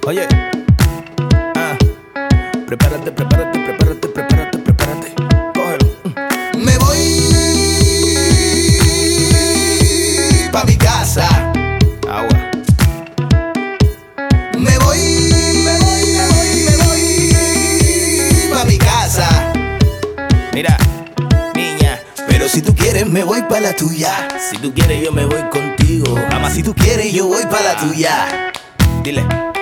Oye, prepárate, prepárate, prepárate, prepárate, prepárate. Cógelo. Me voy pa' mi casa. Agua. Me voy pa' mi casa. Mira, niña, Pero si tú quieres me voy pa' la tuya. si tú quieres yo me voy contigo. Mamá, si tú quieres yo voy pa' la tuya. Dile.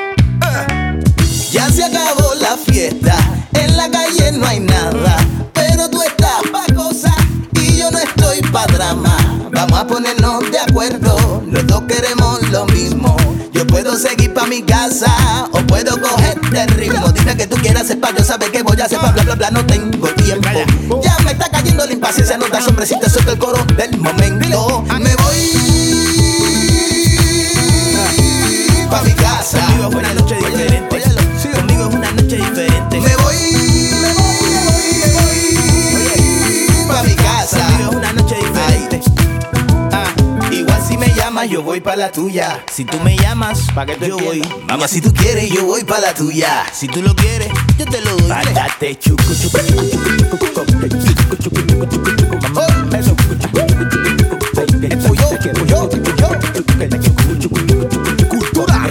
Ya se acabó la fiesta, en la calle no hay nada, pero tú estás pa' cosas y yo no estoy pa' drama. Vamos a ponernos de acuerdo, los dos queremos lo mismo. Yo puedo seguir pa' mi casa o puedo cogerte el ritmo. Dime que tú quieras hacer pa' yo saber qué voy a hacer pa' bla bla bla, no tengo tiempo. Ya me está cayendo la impaciencia, no te asombres si te suelto el coro del momento. Me voy pa' mi casa. Conmigo es una noche diferente. Conmigo es una noche diferente. Me voy pa' mi casa. Conmigo es una noche diferente. Igual si me llamas yo voy pa' la tuya. Si tú me llamas, pa' que yo voy. Mamá, si tú quieres yo voy pa' la tuya. Si tú lo quieres, yo te lo doy. Párate, chucu, chucu, chucu, chucu, chucu, chucu, chucu, chucu, chucu, chucu, mamá. Eso, chucu, chucu, chucu, chucu, chucu. Cultura.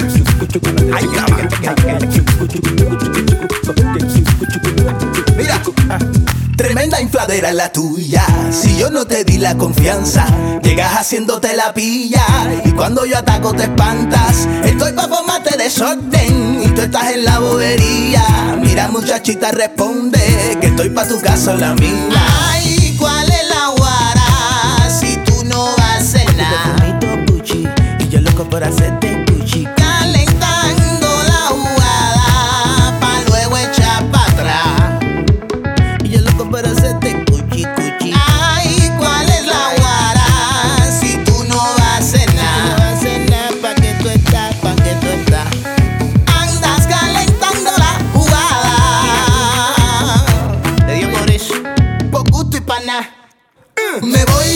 Mira, tremenda infladera es la tuya. Si yo no te di la confianza, llegas haciéndote la pilla. Y cuando yo ataco te espantas. Estoy pa' formarte desorden y tú estás en la bobería. Mira muchachita, responde que estoy pa' tu casa o la mía. Ay, ¿cuál es la guara? Si tú no vas a hacer nada. Gucci, y yo loco por hacerte Gucci. Calentando la jugada pa' luego echar pa' atrás. Y yo loco por hacerte Gucci, Gucci. Ay, ¿cuál es la guara? Si tú no vas a hacer nada. No vas a hacer nada pa' que tú estás, pa' que tú estás. Andas calentando la jugada. Te dio por eso. Por gusto y pa' nada. Me voy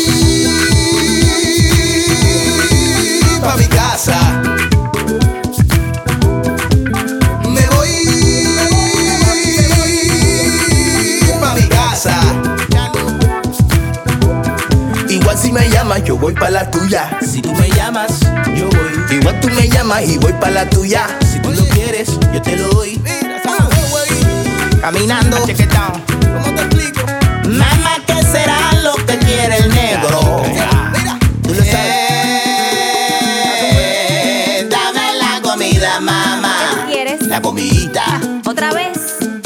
pa' mi casa. Me voy pa' mi casa. Igual si me llamas yo voy pa' la tuya. Si tú me llamas, yo voy. Igual tú me llamas y voy pa' la tuya. Si tú lo quieres, yo te lo doy. Caminando. Check it down. ¿Cómo te explico? Mamá, ¿qué será lo que quiere el negro? Mira. Tú lo sabes. Dame la comida, mamá. ¿Qué quieres? La comidita. ¿Otra vez?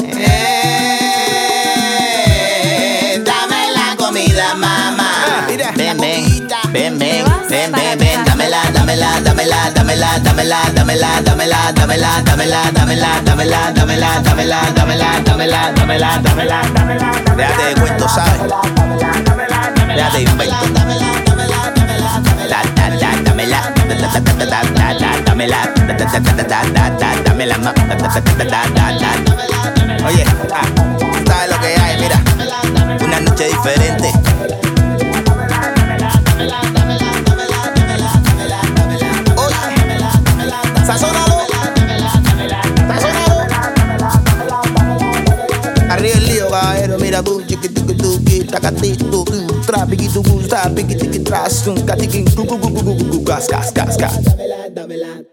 Dame la comida, mamá. Mira. Ven, ven, ven, ven, vas ven, para ven, ven. atrás. Dámela, dámela, dámela, dámela, dámela, dámela, dámela, dámela, dámela, dámela, dámela, dámela, dámela, dámela, dámela, dámela, dámela, dámela. Déjate de cuento, ¿sabes? Déjate de invento. Oye, ¿sabes lo que hay? Mira, una noche diferente. Oye, sazónalo. Arriba el lío, caballero, mira tú, chiquituki, tacatitu, trapiquitu, trapiquitiqui, tras, un catiquín, gas, gas, gas, gas.